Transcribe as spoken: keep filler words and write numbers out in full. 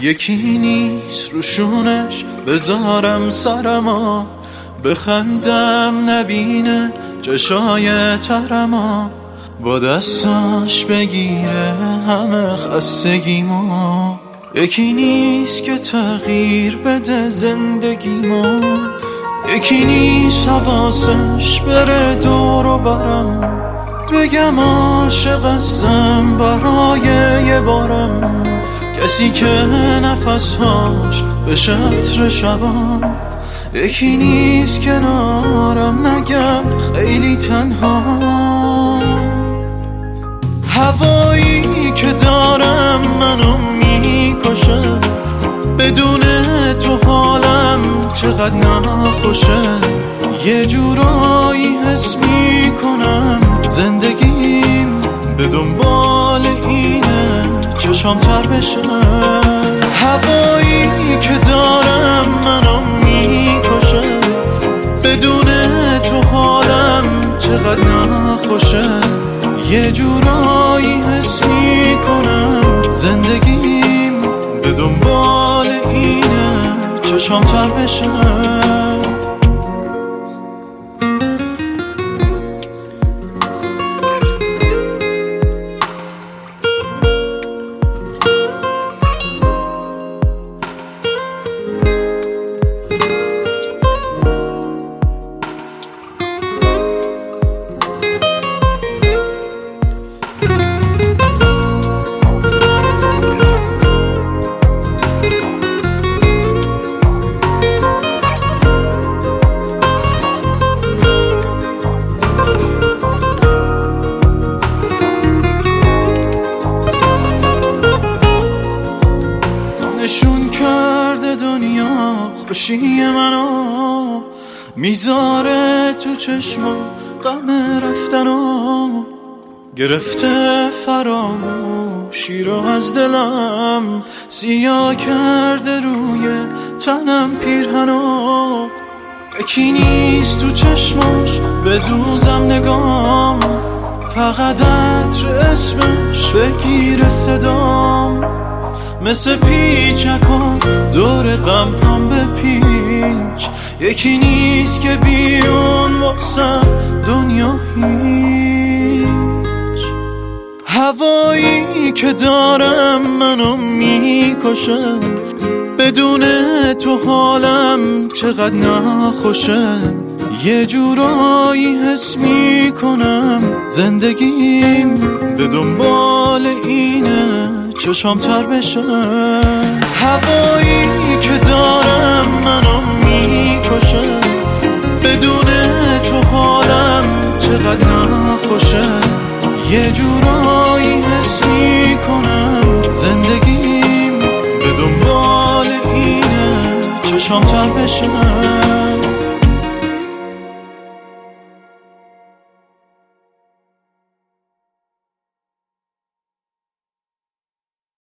یکی نیست روشونش بذارم سرما، بخندم نبینه چشای ترما، با دستاش بگیره همه خستگیمو. یکی نیست که تغییر بده زندگیمو، یکی نیست حواسش بره دور و برم، بگم عاشق هستم برای یه بارم. کسی که نفسهاش به عطر شبان، یکی نیست کنارم نگم خیلی تنها. هوایی که دارم منو میکشه، بدون تو حالم چقدر نخوشه. یه جورایی حس میکنم زندگیم به دنبال اینه چشام تر بشه. هوایی که دارم منو میکشه، بدون تو حالم چقدر نخوشه. یه جورایی حس میکنم زندگیم به دنبال اینه چشام تر بشه. نشون کرده دنیا خوشی منو، میذاره تو چشما غم رفتنو. گرفته فراموشی رو از دلم، سیاه کرده روی تنم پیرهنو. یکی نیست تو چشماش بدوزم نگام، فقط عطر اسمش بگیره صدام. مثل پیچکان دور غم هم به پیچ، یکی نیست که بیون واسم دنیا هیچ. هوایی که دارم منو میکشه، بدون تو حالم چقدر نخوشه. یه جورایی حس میکنم زندگیم به دنبال اینه چشام تر بشه. هوایی که دارم منو میکشه، بدون تو حالم چقدر نخوشه. یه جورایی حس میکنم زندگیم به دنبال اینه چشام تر بشه.